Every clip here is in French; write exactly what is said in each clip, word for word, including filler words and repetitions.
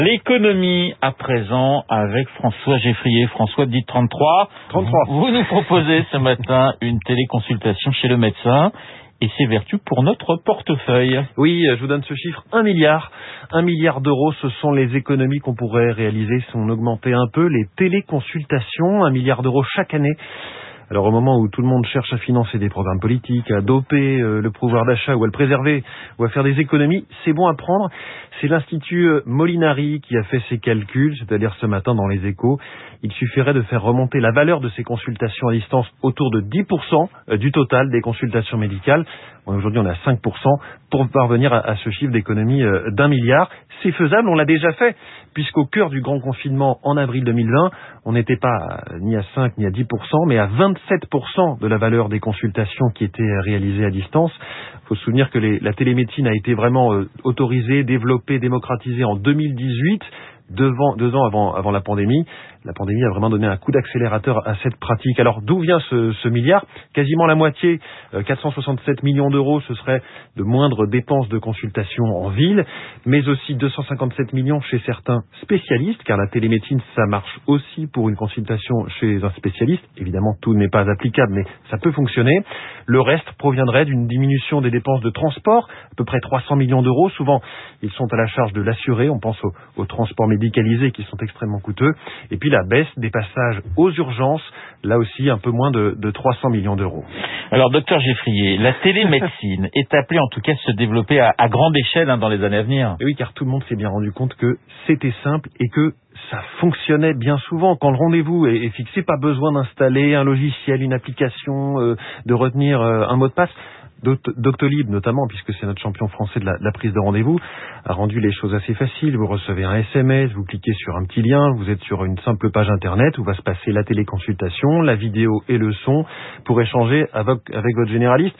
L'économie à présent avec François Geffrier. François, dit trente-trois. trente-trois. Vous nous proposez ce matin une téléconsultation chez le médecin et ses vertus pour notre portefeuille. Oui, je vous donne ce chiffre, un milliard. Un milliard d'euros, ce sont les économies qu'on pourrait réaliser si on augmentait un peu les téléconsultations. Un milliard d'euros chaque année. Alors au moment où tout le monde cherche à financer des programmes politiques, à doper euh, le pouvoir d'achat ou à le préserver ou à faire des économies, c'est bon à prendre. C'est l'Institut Molinari qui a fait ces calculs, c'est-à-dire ce matin dans les Échos. Il suffirait de faire remonter la valeur de ces consultations à distance autour de dix pour cent du total des consultations médicales. Aujourd'hui, on est à cinq pour cent pour parvenir à ce chiffre d'économie d'un milliard. C'est faisable, on l'a déjà fait, puisqu'au cœur du grand confinement en avril deux mille vingt, on n'était pas ni à cinq ni à dix pour cent, mais à vingt-sept pour cent de la valeur des consultations qui étaient réalisées à distance. Il faut se souvenir que les, la télémédecine a été vraiment euh, autorisée, développée, démocratisée en deux mille dix-huit, devant, deux ans avant, avant la pandémie. La pandémie a vraiment donné un coup d'accélérateur à cette pratique. Alors d'où vient ce, ce milliard ? Quasiment la moitié, euh, quatre cent soixante-sept millions d'euros, ce serait de moindres dépenses de consultation en ville, mais aussi deux cent cinquante-sept millions chez certains spécialistes, car la télémédecine, ça marche aussi pour une consultation chez un spécialiste. Évidemment, tout n'est pas applicable, mais ça peut fonctionner. Le reste proviendrait d'une diminution des dépenses de transport, à peu près trois cents millions d'euros. Souvent, ils sont à la charge de l'assuré. On pense aux, aux transports médicalisés qui sont extrêmement coûteux. Et puis la baisse des passages aux urgences, là aussi un peu moins de, de trois cents millions d'euros. Alors, docteur Geffrier, la télémédecine est appelée en tout cas à se développer à, à grande échelle hein, dans les années à venir. Et oui, car tout le monde s'est bien rendu compte que c'était simple et que ça fonctionnait bien souvent. Quand le rendez-vous est, est fixé, pas besoin d'installer un logiciel, une application, euh, de retenir euh, un mot de passe. Doctolib notamment, puisque c'est notre champion français de la, de la prise de rendez-vous, a rendu les choses assez faciles. Vous recevez un S M S, vous cliquez sur un petit lien, vous êtes sur une simple page internet où va se passer la téléconsultation, la vidéo et le son pour échanger avec, avec votre généraliste.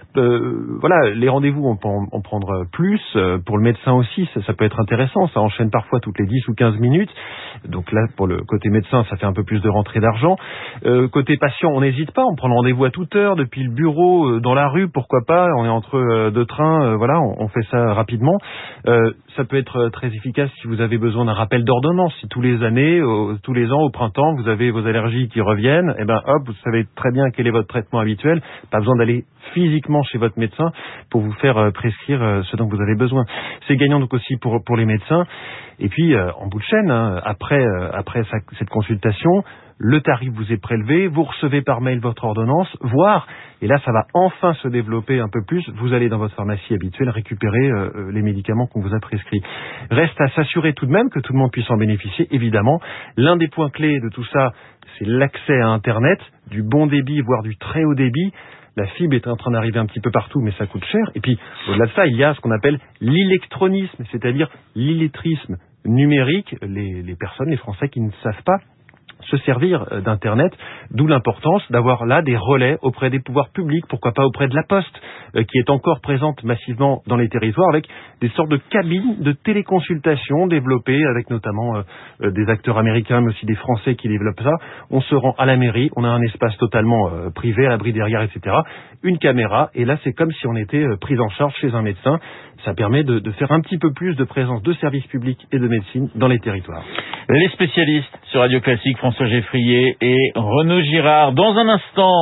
Euh, voilà, les rendez-vous, on peut en, en prendre plus. Euh, pour le médecin aussi, ça, ça peut être intéressant. Ça enchaîne parfois toutes les dix ou quinze minutes. Donc là, pour le côté médecin, ça fait un peu plus de rentrée d'argent. Euh, côté patient, on n'hésite pas. On prend le rendez-vous à toute heure, depuis le bureau, euh, dans la rue, pourquoi pas. On est entre euh, deux trains, euh, voilà, on, on fait ça rapidement. Euh, ça peut être très efficace si vous avez besoin d'un rappel d'ordonnance. Si tous les années, euh, tous les ans, au printemps, vous avez vos allergies qui reviennent, eh ben hop, vous savez très bien quel est votre traitement habituel. Pas besoin d'aller physiquement chez votre médecin pour vous faire euh, prescrire euh, ce dont vous avez besoin. C'est gagnant donc aussi pour pour les médecins. Et puis euh, en bout de chaîne, hein, après euh, après sa, cette consultation, le tarif vous est prélevé, vous recevez par mail votre ordonnance, voire, et là ça va enfin se développer un peu plus, vous allez dans votre pharmacie habituelle récupérer euh, les médicaments qu'on vous a prescrits. Reste à s'assurer tout de même que tout le monde puisse en bénéficier, évidemment. L'un des points clés de tout ça, c'est l'accès à Internet, du bon débit, voire du très haut débit. La fibre est en train d'arriver un petit peu partout, mais ça coûte cher. Et puis, au-delà de ça, il y a ce qu'on appelle l'électronisme, c'est-à-dire l'illettrisme numérique, les, les personnes, les Français qui ne savent pas se servir d'Internet, d'où l'importance d'avoir là des relais auprès des pouvoirs publics, pourquoi pas auprès de la Poste, euh, qui est encore présente massivement dans les territoires, avec des sortes de cabines de téléconsultation développées, avec notamment euh, des acteurs américains, mais aussi des Français qui développent ça. On se rend à la mairie, on a un espace totalement euh, privé, à l'abri derrière, et cetera. Une caméra, et là c'est comme si on était euh, pris en charge chez un médecin. Ça permet de, de faire un petit peu plus de présence de services publics et de médecine dans les territoires. Les spécialistes sur Radio Classique, François Geffrier et Renaud Girard. Dans un instant,